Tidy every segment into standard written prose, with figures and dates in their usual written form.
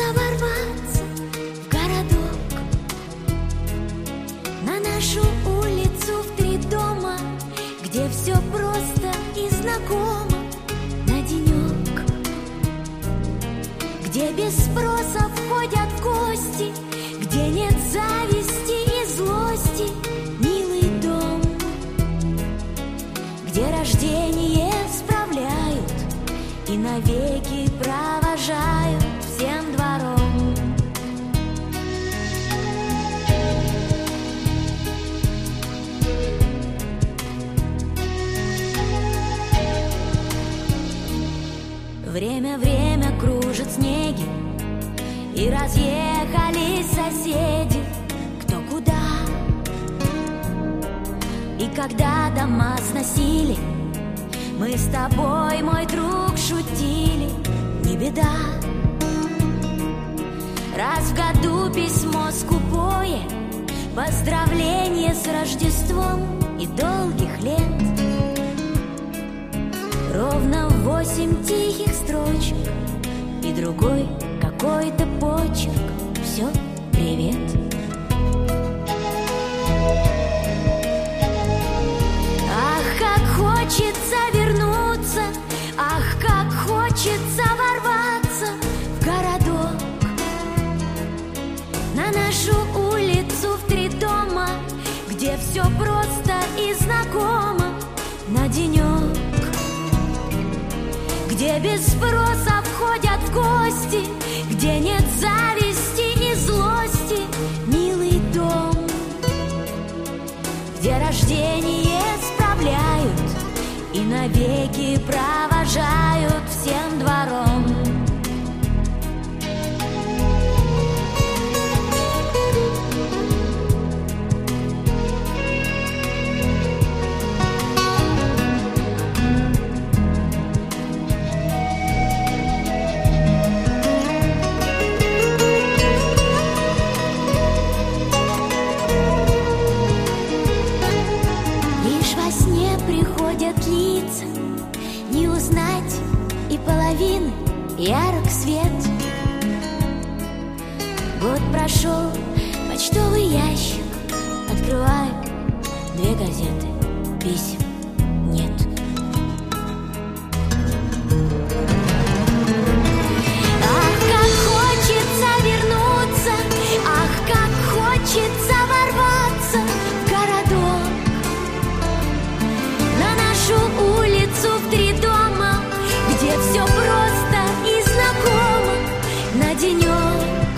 ворваться в городок, на нашу улицу в 3 дома, где все просто и знакомо, на денек, где без спроса входят в гости, где нет зависти и злости, милый дом, где рождение справляют и навеки провожают всем двором. Время кружит снеги, и разъехались соседи кто куда. И когда дома сносили, мы с тобой, мой друг, шутили, не беда. Раз в году письмо скупое, поздравление с Рождеством и долгих лет. Ровно 8 тихих строчек и другой какой-то почерк. Все, привет. Ах, как хочется вернуться, ах, как хочется ворваться в городок, на нашу улицу в 3 дома, где все просто и знакомо, на денек, где без спроса входят в гости, где нет зависти и злости, милый дом, где рождение справляют и навеки провожают всем двором. Лица не узнать и половины, ярок свет. Год прошел, почтовый ящик открываю, 2 газеты, писем нет. Ах, как хочется вернуться, ах, как хочется ворваться в городок, на нашу улицу в 3 дома, где все просто и знакомо, на денек,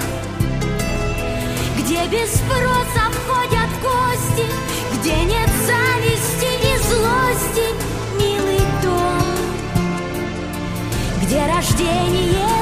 где без спроса входят в гости, где нет зависти и злости, милый дом, где рождение